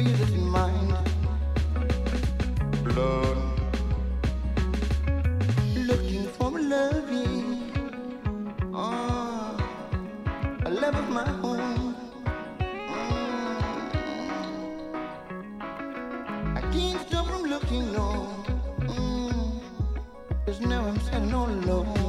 this in mind. Blood, looking for loving. A love of my own. I can't stop from looking, no. 'Cause now I'm standing all alone.